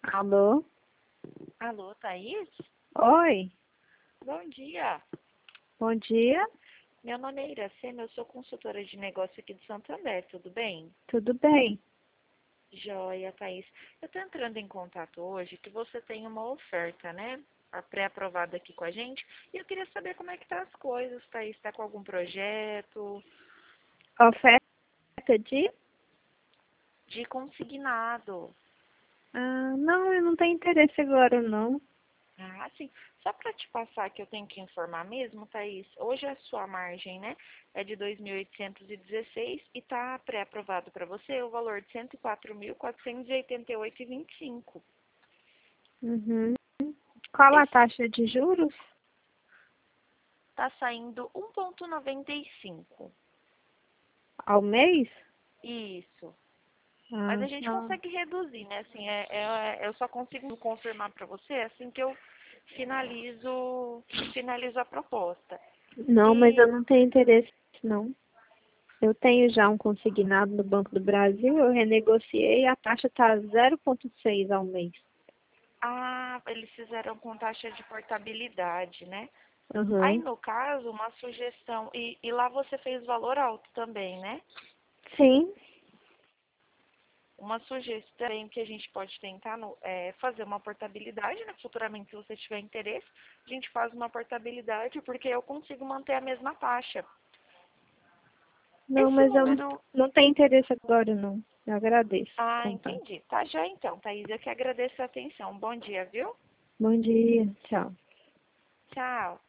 Alô? Alô, Thaís? Oi, Bom dia. bom dia, Meu nome é Iracema, eu sou consultora de negócio aqui de Santander, tudo bem? tudo bem? Joia, Thaís. Eu estou entrando em contato hoje que você tem uma oferta, né? Pré-aprovada aqui com a gente. E eu queria saber como é que tá as coisas, Thaís. Está com algum projeto Oferta de? de consignado? Não, eu não tenho interesse agora, não. Ah, sim. Só para te passar que eu tenho que informar mesmo, Thaís, hoje a sua margem, né, é de 2.816 e está pré-aprovado para você o valor de 104.488,25. Uhum. Qual a Esse taxa de juros? está saindo 1,95. Ao mês? Isso. Mas Ah, a gente não. consegue reduzir, né? Assim, eu só consigo confirmar para você assim que eu finalizo a proposta. Não, mas E eu não tenho interesse, não. Eu tenho já um consignado no Banco do Brasil, eu renegociei e a taxa está 0,6 ao mês. eles fizeram com taxa de portabilidade, né? Aí, Uhum. no caso, uma sugestão, e lá você fez valor alto também, né? Sim, Uma sugestão que a gente pode tentar é fazer uma portabilidade, né? Futuramente, se você tiver interesse, a gente faz uma portabilidade, porque eu consigo manter a mesma taxa. não, Esse mas eu número. não tenho interesse agora, não. Eu agradeço o Ah, contato. entendi. Tá já então, Thaís. Eu que agradeço a atenção. Bom dia, viu? Bom dia, tchau. Tchau.